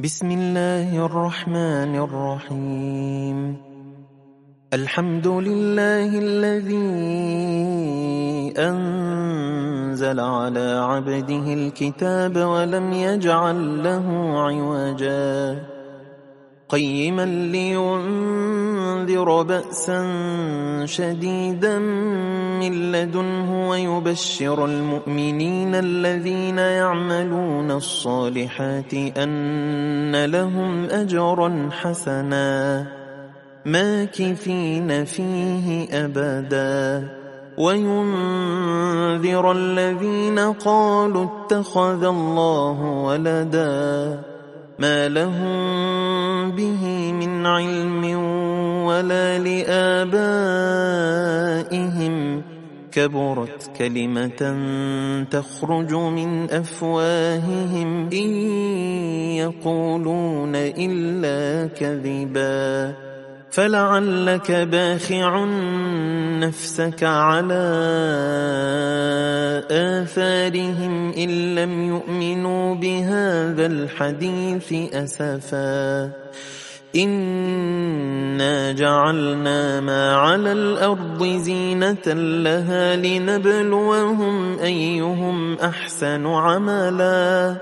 بسم الله الرحمن الرحيم. الحمد لله الذي أنزل على عبده الكتاب ولم يجعل له عوجا قيما لينذر بأسا شديدا من لدنه ويبشر المؤمنين الذين يعملون الصالحات أن لهم أجرا حسنا ماكثين فيه أبدا وينذر الذين قالوا اتخذ الله ولدا ما لهم به من علم ولا لآبائهم كبرت كلمة تخرج من أفواههم إن يقولون إلا كذبا فلعلك باخع نفسك على آثارهم إن لم يؤمنوا بهذا الحديث أسفا إنا جعلنا ما على الأرض زينة لها لنبلوهم أيهم أحسن عملا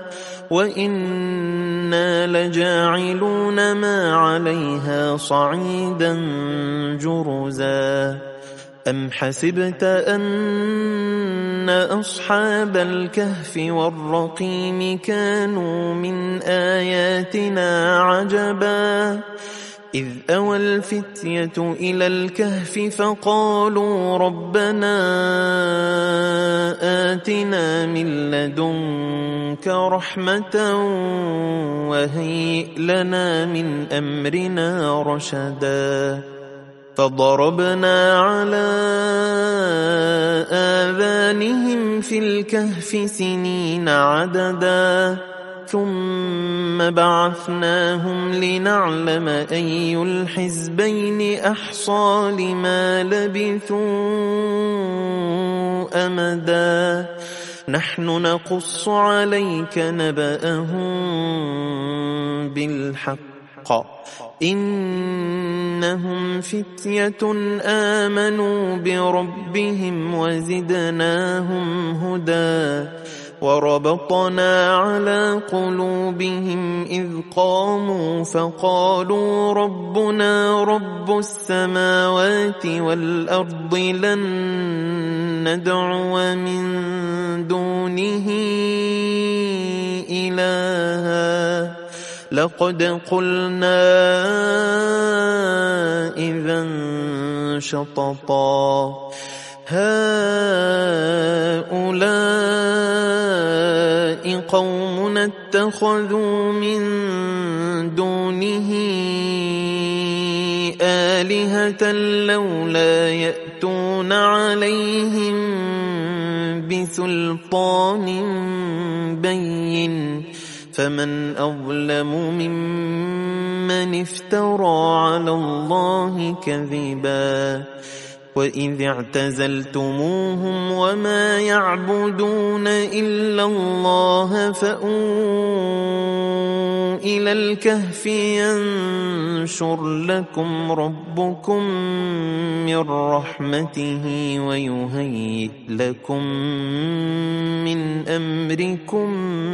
وإنا لجاعلون ما عليها صعيدا جرزا أم حسبت أن أصحاب الكهف والرقيم كانوا من آياتنا عجبا إذ أوى الفتية إلى الكهف فقالوا ربنا آتنا من لدنك رحمة وهيئ لنا من أمرنا رشدا فضربنا على آذانهم في الكهف سنين عددا ثم بعثناهم لنعلم أي الحزبين أحصى لما لبثوا أمدا نحن نقص عليك نبأهم بالحق إنهم فتية آمنوا بربهم وزدناهم هدى وربطنا على قلوبهم إذ قاموا فقالوا ربنا رب السماوات والأرض لن ندعو من دونه إلها لقد قلنا إذا شططا هؤلاء قوم اتخذوا من دونه آلهة لولا يأتون عليهم بسلطان بين فمن أظلم ممن افترى على الله كذبا وإذ اعتزلتموهم وما يعبدون إلا الله فأووا إلى الكهف ينشر لكم ربكم من رحمته ويهيئ لكم من أمركم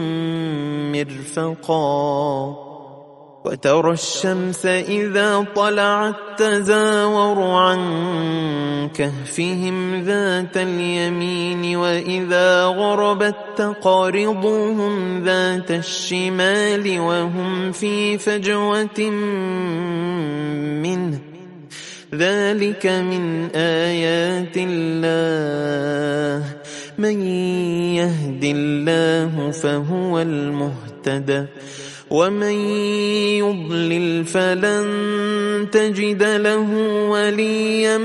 مرفقا وترى الشمس إذا طلعت تزاور عن كهفهم ذات اليمين وإذا غربت تقرضهم ذات الشمال وهم في فجوة منه ذلك من آيات الله من يهد الله فهو المهتدى ومن يضلل فلن تجد له وليا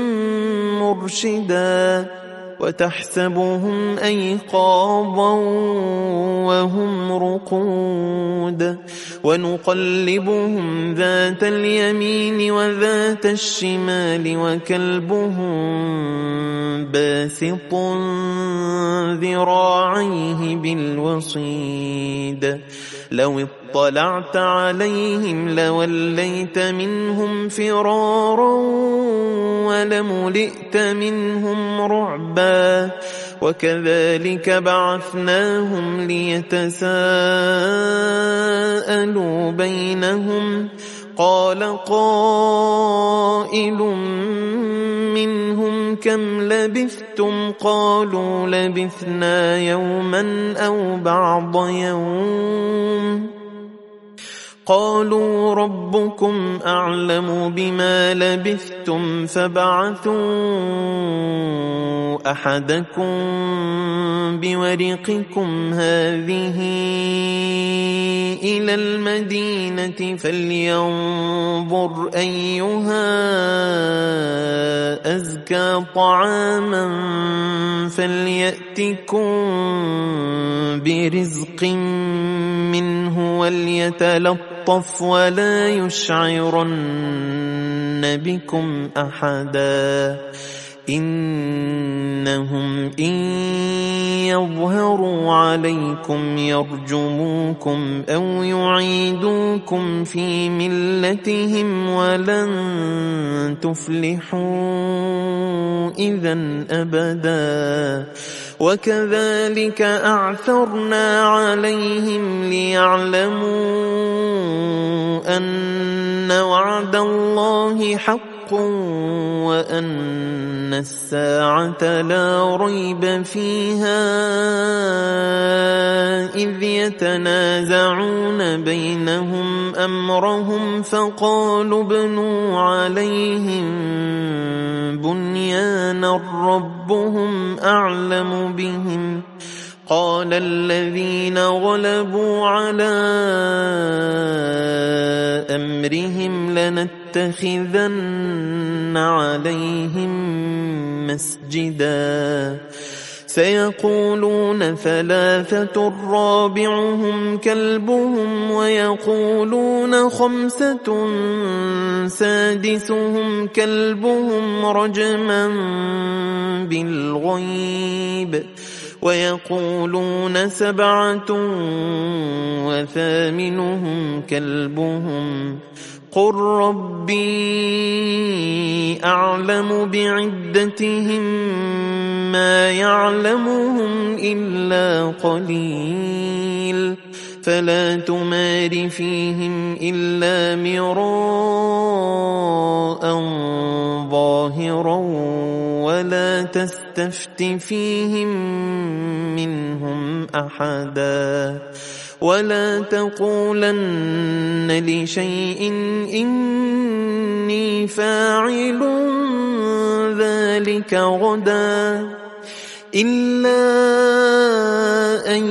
مرشدا وتحسبهم أيقاظا وهم رقود ونقلبهم ذات اليمين وذات الشمال وكلبهم باسط ذراعيه بالوصيد لو اطلعت عليهم لوليت منهم فرارا ولملئت منهم رعبا وكذلك بعثناهم ليتساءلوا بينهم قال قائل منهم كم لبثتم قالوا لبثنا يوما أو بعض يوم قالوا ربكم أعلم بما لبثتم فابعثوا أحدكم بورقكم هذه إلى المدينة فلينظر أيها أزكى طعاما فليأتكم برزق منه وليتلطف ولا يشعرن بكم أحدا إنهم إن يظهروا عليكم يرجموكم أو يعيدوكم في ملتهم ولن تفلحوا إذن أبدا وكذلك أعثرنا عليهم ليعلموا أن وعد الله حق وأن الساعة لا ريب فيها إذ يتنازعون بينهم أمرهم فقالوا ابنوا عليهم بنيانا ربهم أعلم بهم قال الذين غلبوا على أمرهم لنتخذن عليهم مسجدا سيقولون ثلاثة رابعهم كلبهم ويقولون خمسة سادسهم كلبهم رجما بالغيب ويقولون سبعة وثامنهم كلبهم قل ربي أعلم بعدتهم ما يعلمهم إلا قليل فلا تمار فيهم إلا مراء ظاهرا ولا تستفت فيهم منهم أحدا ولا تقولن لشيء إني فاعل ذلك غدا إلا أن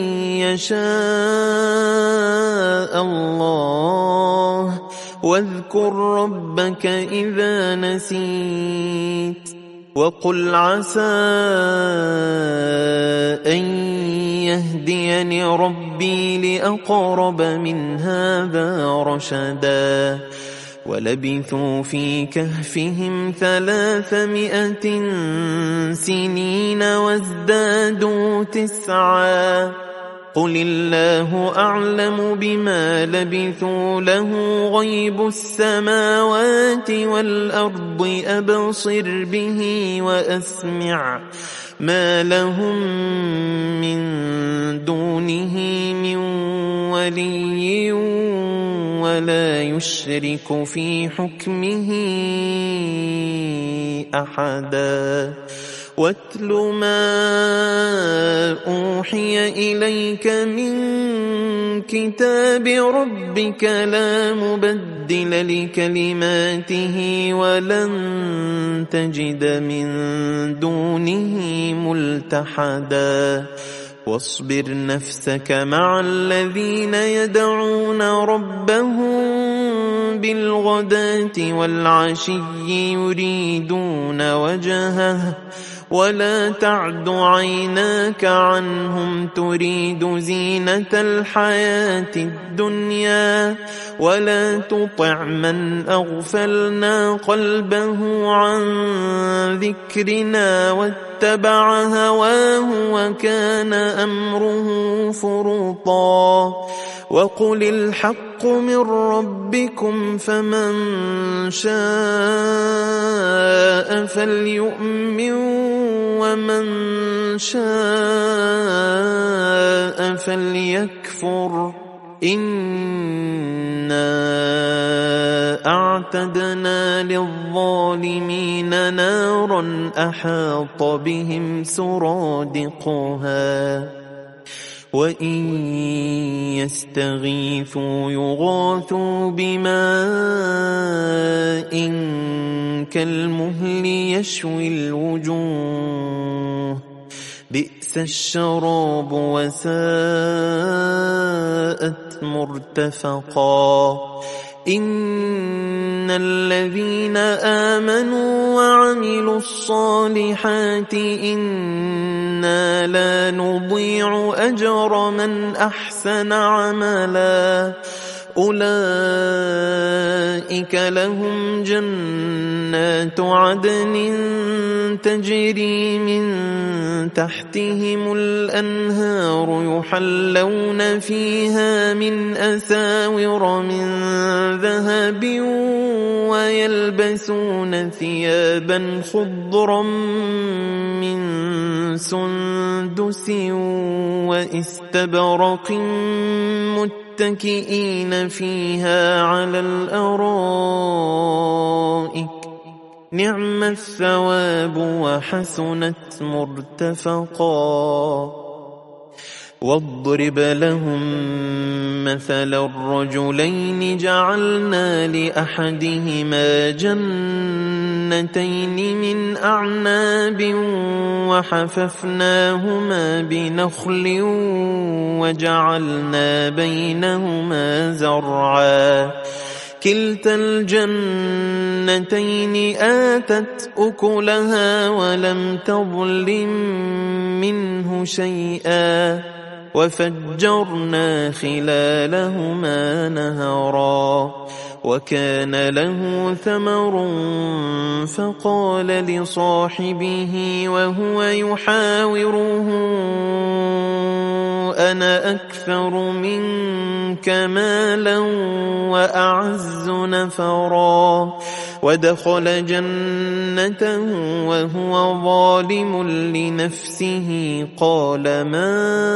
يشاء الله واذكر ربك إذا نسيت وقل عسى أن يهديني ربي لأقرب من هذا رشدا ولبثوا في كهفهم 300 سنين وازدادوا 9 قل الله أعلم بما لبثوا له غيب السماوات والأرض أبصر به وأسمع ما لهم من دونه من ولي ولا يشرك في حكمه أحدا واتل ما أوحي إليك من كتاب ربك لا مبدل لكلماته ولن تجد من دونه ملتحدا واصبر نفسك مع الذين يدعون ربهم بالغداة والعشي يريدون وجهه ولا تعد عيناك عنهم تريد زينة الحياة الدنيا ولا تطع من أغفلنا قلبه عن ذكرنا واتبع هواه وكان أمره فرطا وقل الحق من ربكم فمن شاء فليؤمن ومن شاء فليكفر إنا أعتدنا للظالمين نارا أحاط بهم سرادقها وإن يستغيثوا يغاثوا بماء كالمهل يشوي الوجوه بئس الشراب وساءت مرتفقا إن الذين آمنوا وعملوا الصالحات إنا لا نضيع أجر من أحسن عملا أولئك لهم جنات عدن تجري من تحتهم الأنهار يحلون فيها من أساور من ذهب ويلبسون ثيابا خضرا من سندس واستبرق متكئين فيها على الأرائك نعم الثواب وحسنت مرتفقا واضرب لهم مثل الرجلين جعلنا لأحدهما جنتين من أعناب وحففناهما بنخل وجعلنا بينهما زرعا كلتا الجنتين آتت أكلها ولم تظلم منه شيئا وفجرنا خلالهما نهرا وكان له ثمر فقال لصاحبه وهو يحاوره أنا أكثر منك مالا وأعز نفرا ودخل جنته وهو ظالم لنفسه قال ما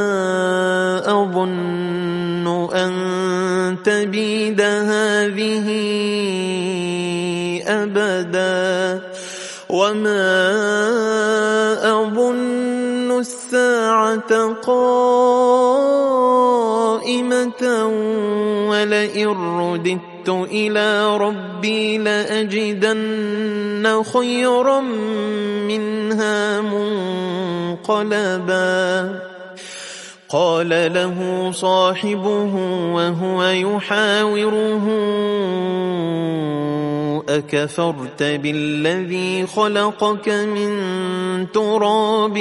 أظن أن تبيد هذه أبدا وما أظن الساعة قائمة ولئن رددت إلى ربي لأجدن خيرا منها منقلبا قال له صاحبه وهو يحاوره أكفرت بالذي خلقك من تراب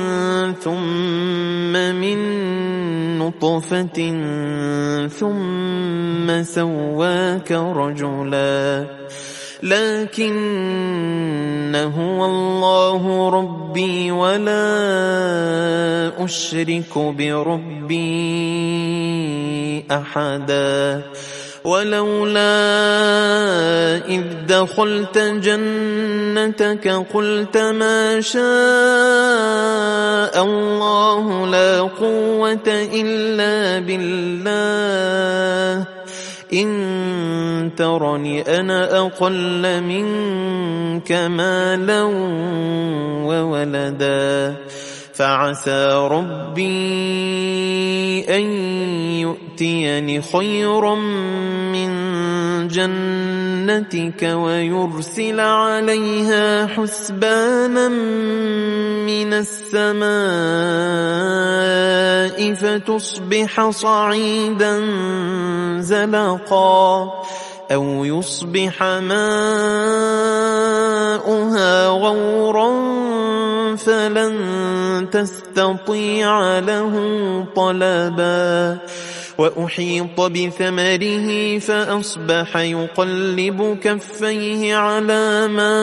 ثم من نطفة ثم سواك رجلا لكن هو الله ربي ولا أشرك بربي أحدا ولولا إذ دخلت جنتك قلت ما شاء الله لا قوة إلا بالله إن ترني أنا أقل منك مالا وولدا فعسى ربي أن يؤتيني خيرا من جنتك ويرسل عليها حسبانا من السماء فتصبح صعيدا زلقا أو يصبح ماؤها غورا فلن تستطيع له طلبا وأحيط بثمره فأصبح يقلب كفيه على ما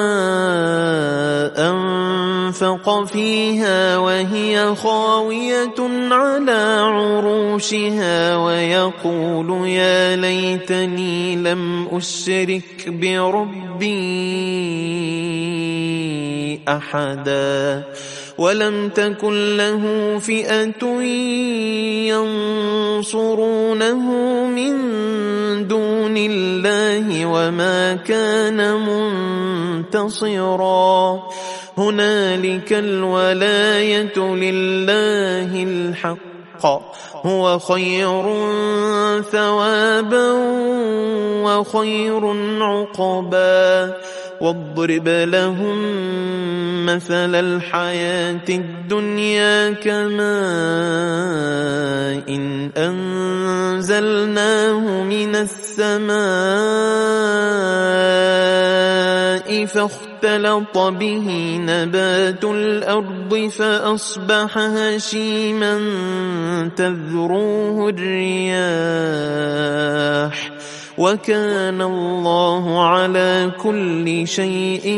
أنفق فيها وهي خاوية على عروشها ويقول يا ليتني لم أشرك بربي أحدا ولم تكن له فئة ينصرونه من دون الله وما كان منتصرا هنالك الولاية لله الحق هو خير ثوابا وخير عقبا واضرب لهم مثل الحياة الدنيا كماء إن أنزلناه من السماء فاختلط به نبات الأرض فأصبح هشيما تذروه الرياح وكان الله على كل شيء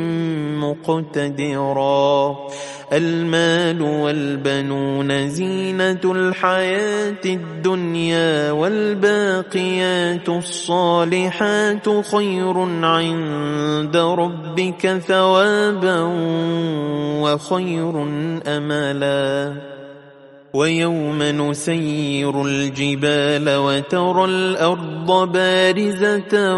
مقتدرا المال والبنون زينة الحياة الدنيا والباقيات الصالحات خير عند ربك ثوابا وخير أملا ويوم نسير الجبال وترى الأرض بارزة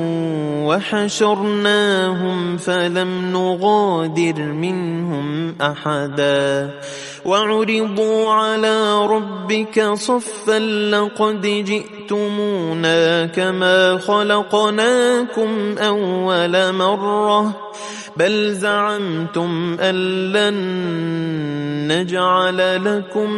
وحشرناهم فلم نغادر منهم أحدا وعرضوا على ربك صفا لقد جئتمونا كما خلقناكم أول مرة بل زعمتم أن لن نجعل لكم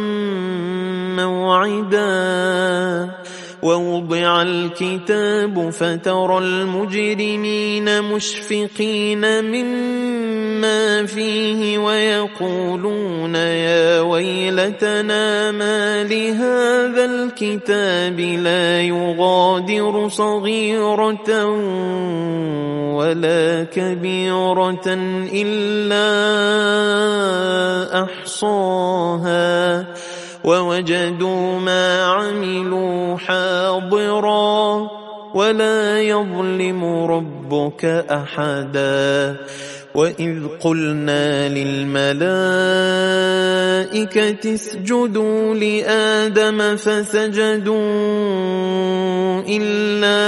موعدا ووضع الكتاب فترى المجرمين مشفقين مما فيه ويقولون يا ويلتنا ما لهذا الكتاب لا يغادر صغيرة ولا كبيرة إلا أحصاها ووجدوا ما عملوا حاضرا ولا يظلم ربك أحدا وإذ قلنا للملائكة اسجدوا لآدم فسجدوا إلا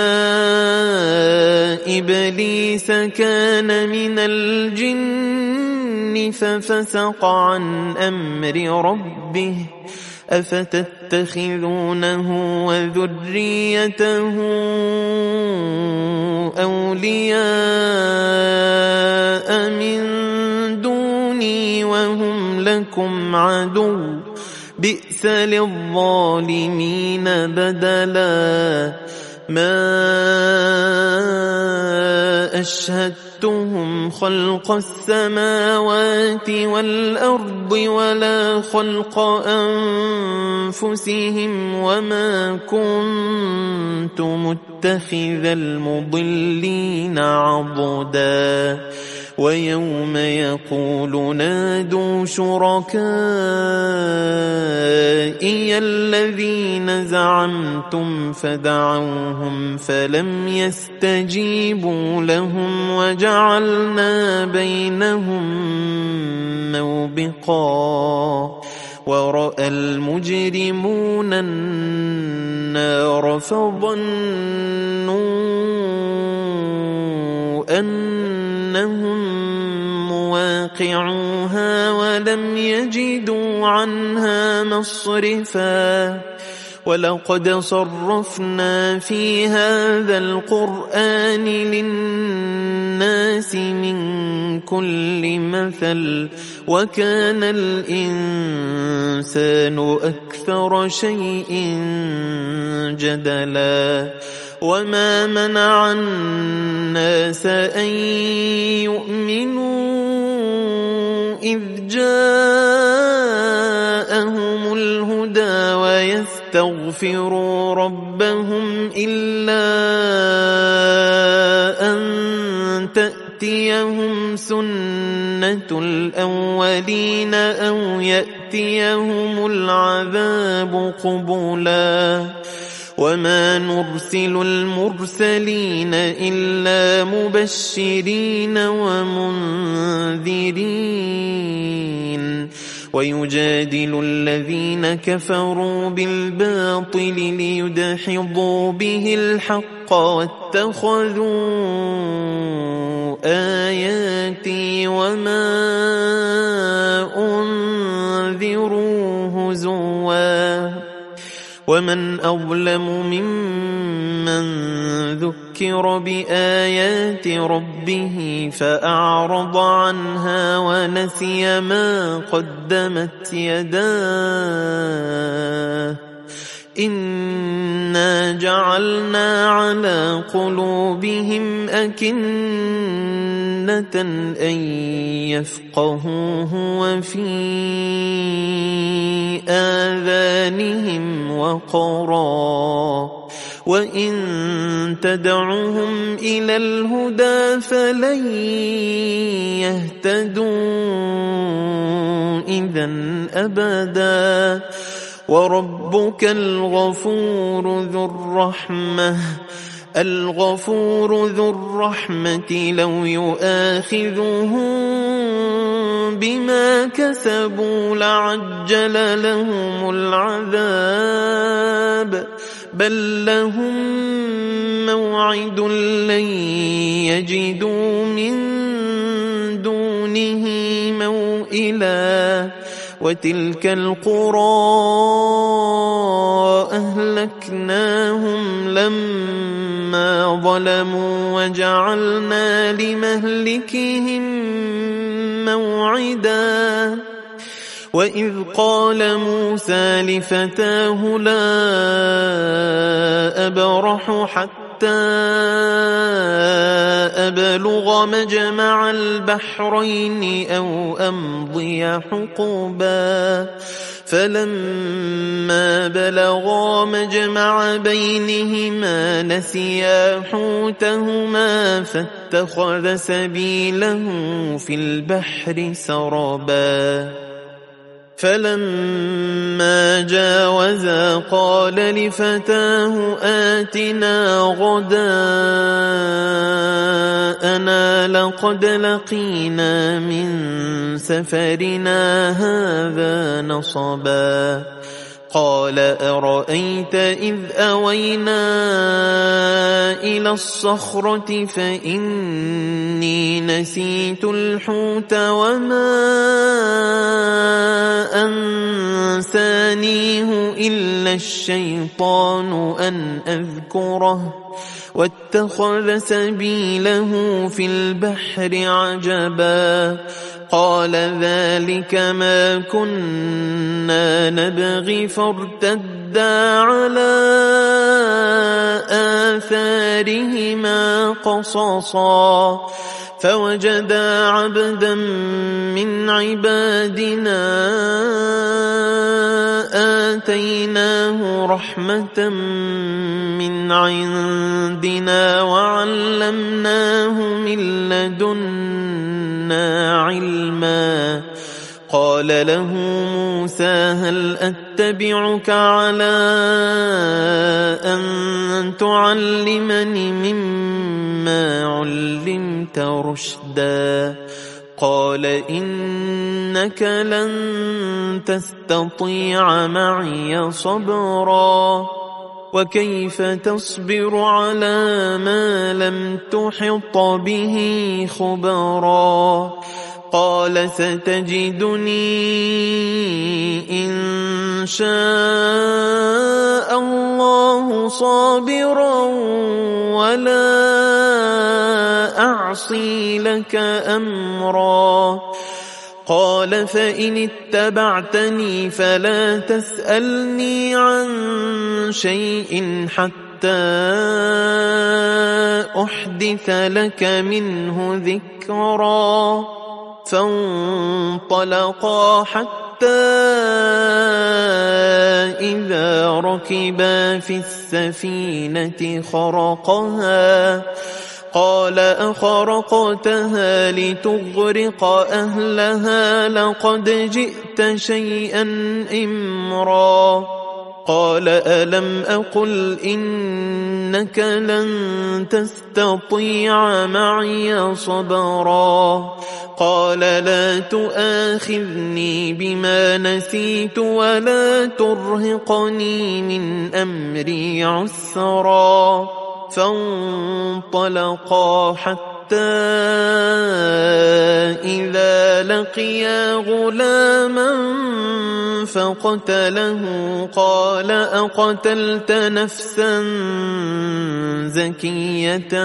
إبليس كان من الجن ففسق عن أمر ربه أفتتخذونه وذريته أولياء من دوني وهم لكم عدو بئس للظالمين بدلا ما أشهدتهم خلق السماوات والأرض ولا خلق أنفسهم وما كنت متخذ المضلين عضدا ويوم يقول نادوا شركائي الذين زعمتم فدعوهم فلم يستجيبوا لهم وجعلنا بينهم موبقا ورأى المجرمون النار فظنوا أنهم مواقعوها ولم يجدوا عنها مصرفا ولقد صرفنا في هذا القرآن للناس من كل مثل وكان الإنسان أكثر شيء جدلا وما منع الناس أن يؤمنوا إذ جاءهم الهدى ويستغفروا ربهم إلا أن تأتيهم سنة الأولين أو يأتيهم العذاب قبلا وما نرسل المرسلين إلا مبشرين ومنذرين ويجادل الذين كفروا بالباطل ليدحضوا به الحق واتخذوا آياتي وما أنذروا هزوا ومن أظلم ممن ذكر بآيات ربه فأعرض عنها ونسي ما قدمت يداه إنا جعلنا على قلوبهم أكنة أن يفقهوه وفي آذانهم وقرا وإن تدعهم إلى الهدى فلن يهتدوا إذن أبدا وربك الغفور ذو الرحمة لو يؤاخذهم بما كسبوا لعجل لهم العذاب بل لهم موعد لن يجدوا من دونه موئلا وتلك القرى أهلكناهم لما ظلموا وجعلنا لمهلكهم موعدا وإذ قال موسى لفتاه لا أبرح حتى أبلغ مجمع البحرين أو أمضي حقبا فلما بلغا مجمع بينهما نسيا حوتهما فاتخذ سبيله في البحر سربا فلما جاوزا قال لفتاه آتنا غداءنا لقد لقينا من سفرنا هذا نصبا قال أرأيت إذ أوينا إلى الصخرة فإني نسيت الحوت وما أنسانيه إلا الشيطان أن أذكره واتخذ سبيله في البحر عجبا قال ذلك ما كنا نبغي فارتدا على آثارهما قصصا فوجدا عبدا من عبادنا آتيناه رحمة من عندنا وعلمناه من لدنا علما قال له موسى هل أتبعك على أن تعلمني مما علمت رشدا قال إنك لن تستطيع معي صبرا وكيف تصبر على ما لم تحط به خبرا قال ستجدني إن شاء الله صابرا ولا أعصي لك أمرا قال فإن اتبعتني فلا تسألني عن شيء حتى أحدث لك منه ذكرا فانطلقا حتى إذا ركبا في السفينة خرقها قال أخرقتها لتغرق أهلها لقد جئت شيئا إمرا قال ألم أقل إنك لن تستطيع معي صبرا قال لا تؤاخذني بما نسيت ولا ترهقني من أمري عسرا فانطلقا حتى إذا لقيا غلاما فقتله قال أقتلت نفسا زكية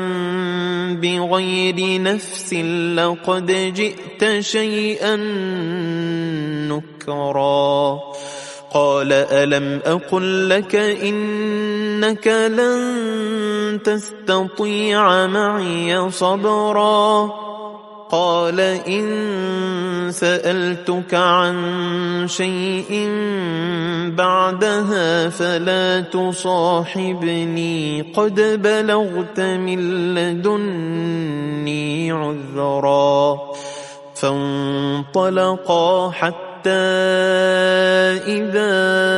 بغير نفس لقد جئت شيئا نكرا قال ألم أقل لك إنك لن تستطيع معي صبرا قال إن سألتك عن شيء بعدها فلا تصاحبني قد بلغت من لدني عذرا فانطلقا حتى إذا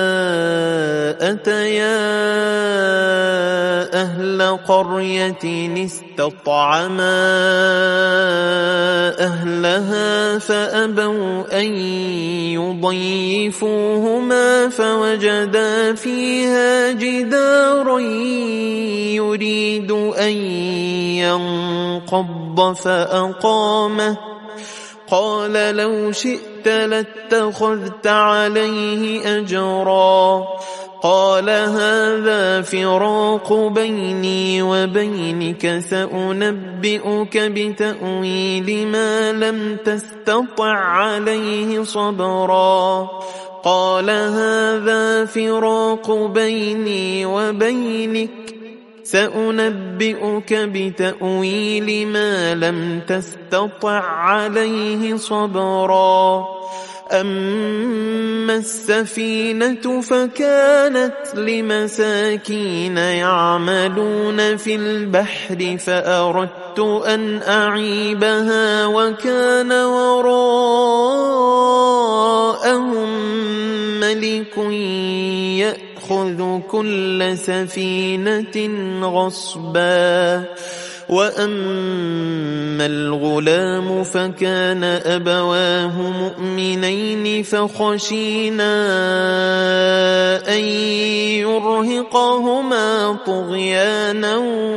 أتيا أهل قرية استطعما أهلها فأبوا أن يضيفوهما فوجدا فيها جدارا يريد أن ينقض فأقامه قال لو شئت لاتخذت عليه أجرا قال هذا فراق بيني وبينك سأنبئك بتأويل ما لم تستطع عليه صبرا قال هذا فراق بيني وبينك سأنبئك بتأويل ما لم تستطع عليه صبرا أما السفينة فكانت لمساكين يعملون في البحر فأردت أن أعيبها وكان وراءهم ملك يأخذ كل سفينة غصبا وأما الغلام فكان أبواه مؤمنين فخشينا أن يرهقهما طغيانا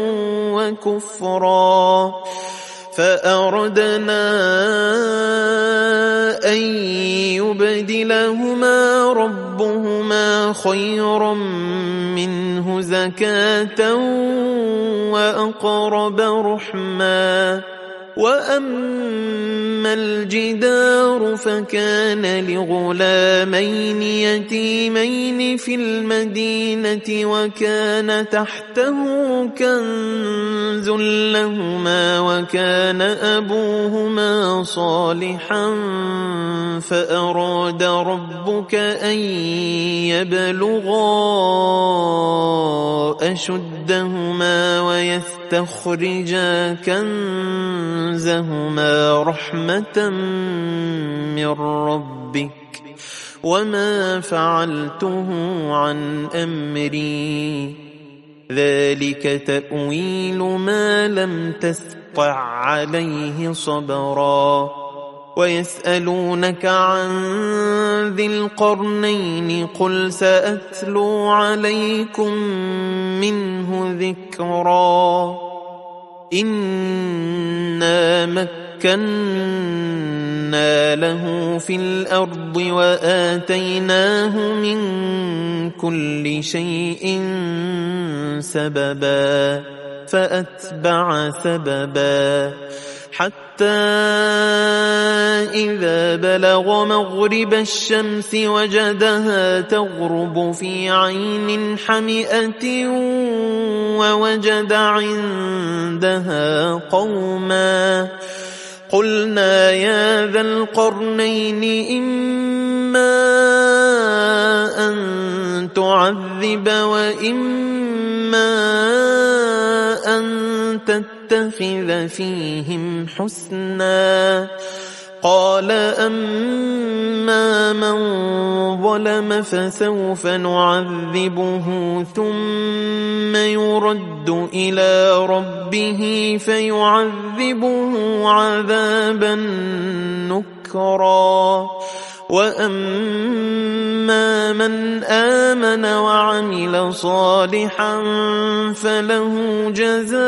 وكفرا فأردنا أن يبدلهما ربهما خيرا منه زكاة وأقرب رحما وأما الجدار فكان لغلامين يتيمين في المدينة وكان تحته كنز لهما وكان أبوهما صالحا فأراد ربك أن يبلغا أشدهما ويستخرجا كنزهما رحمة من ربك وما فعلته عن أمري ذلك تأويل ما لم تستطع عليه صبرا ويسألونك عن ذي القرنين قل سأتلو عليكم منه ذكرا إنا مكنا له في الأرض وآتيناه من كل شيء سببا فأتبع سببا حتى إذا بلغ مغرب الشمس وجدها تغرب في عين حمئة ووجد عندها قوما قلنا يا ذا القرنين إما أن تعذب وإما أن تتخذ فيهم حسنا قال أما من ظلم فسوف نعذبه ثم يرد إلى ربه فيعذبه عذابا نكرا وأما من آمن وعمل صالحا فله جزاء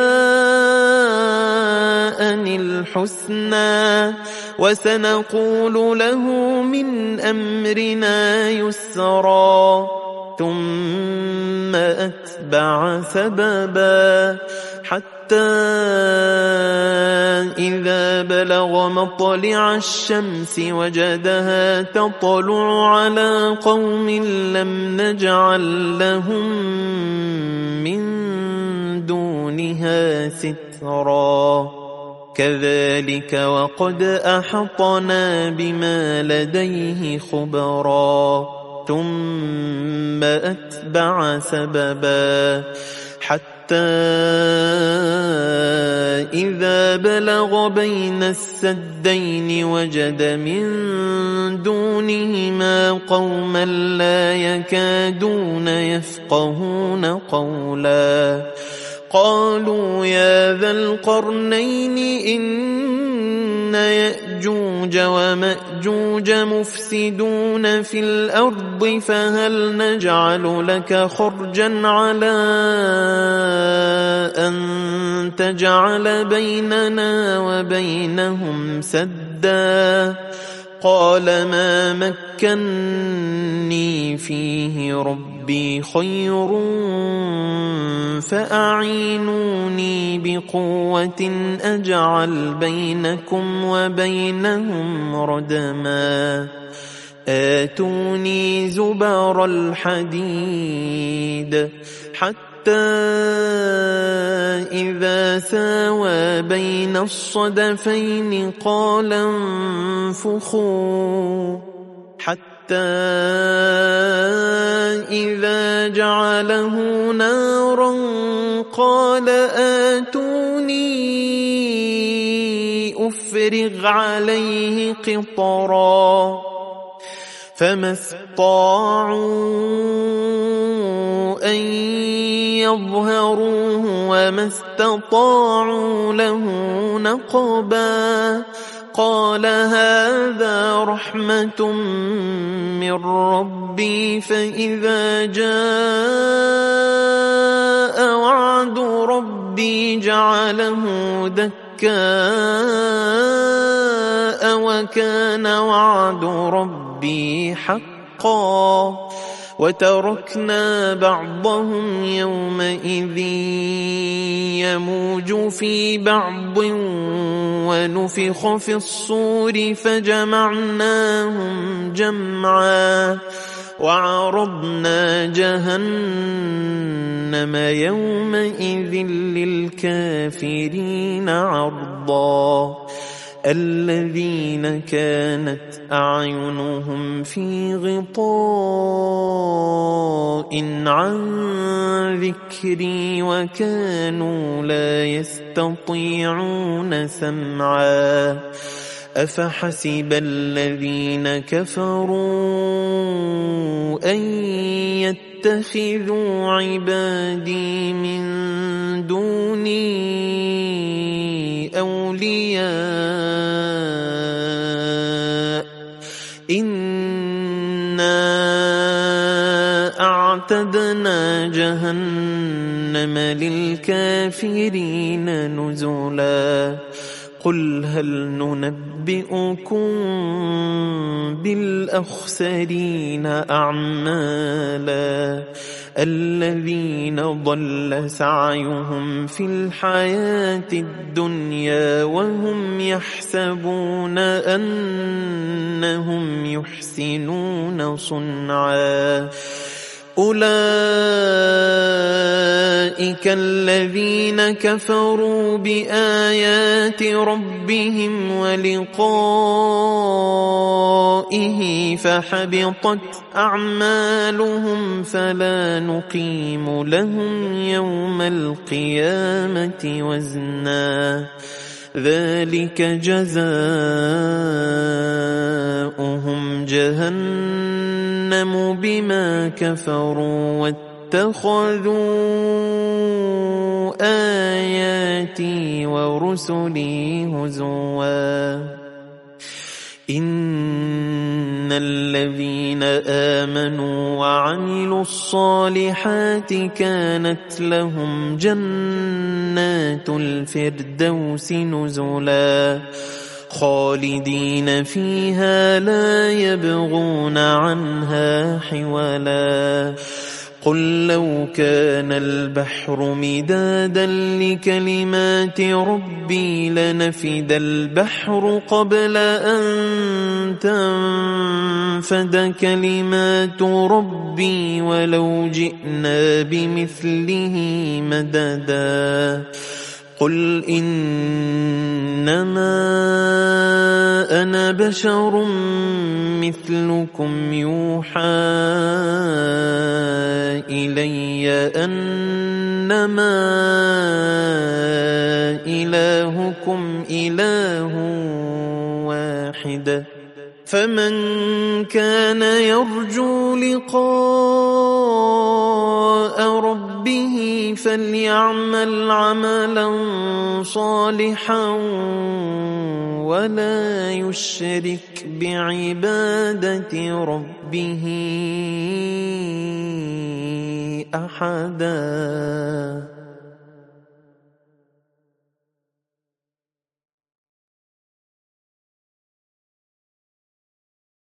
الحسنى وسنقول له من أمرنا يسرا ثم أتبع سببا حتى إذا بلغ مطلع الشمس وجدها تطلع على قوم لم نجعل لهم من دونها سترا كذلك وقد أحطنا بما لديه خبرا ثم أتبع سببا حتى إذا بلغ بين السدين وجد من دونهما قوما لا يكادون يفقهون قولا قالوا يا ذا القرنين إن يأجوج ومأجوج مفسدون في الأرض فهل نجعل لك خرجا على أن تجعل بيننا وبينهم سدا قال ما مكني فيه ربي خير فأعينوني بقوة أجعل بينكم وبينهم ردما آتوني زبر الحديد حتى إذا ساوى بين الصدفين قال انفخوا حتى إذا جعله نارا قال آتوني أفرغ عليه قطرا فما استطاعوا أن يظهروه وما استطاعوا له نقبا قال هذا رحمة من ربي فإذا جاء وعد ربي جعله دكاء وكان وعد ربي حقا وتركنا بعضهم يومئذ يموج في بعض ونفخ في الصور فجمعناهم جمعا وعرضنا جهنم يومئذ للكافرين عرضا الذين كانت أعينهم في غطاء عن ذكري وكانوا لا يستطيعون سمعا أفحسب الذين كفروا أن يتخذوا عبادي من دوني أولياء إنا أعتدنا جهنم للكافرين نزلا قل هل ننبئكم بالأخسرين أعمالا الذين ضل سعيهم في الحياة الدنيا وهم يحسبون أنهم يحسنون صنعا أولئك أولئك الذين كفروا بآيات ربهم ولقائه فحبطت أعمالهم فلا نقيم لهم يوم القيامة وزنا ذلك جزاؤهم جهنم بما كفروا واتخذوا آياتي ورسلي هزوا إن الذين آمنوا وعملوا الصالحات كانت لهم جنات الفردوس نزلا خالدين فيها لا يبغون عنها حولا قل لو كان البحر مدادا لكلمات ربي لنفد البحر قبل أن تنفد كلمات ربي ولو جئنا بمثله مددا قل إنما أنا بشر مثلكم يوحى إلي أنما إلهكم إله واحد فمن كان يرجو لقاء ربه فليعمل عملا صالحا ولا يشرك بعبادة ربه أحدا.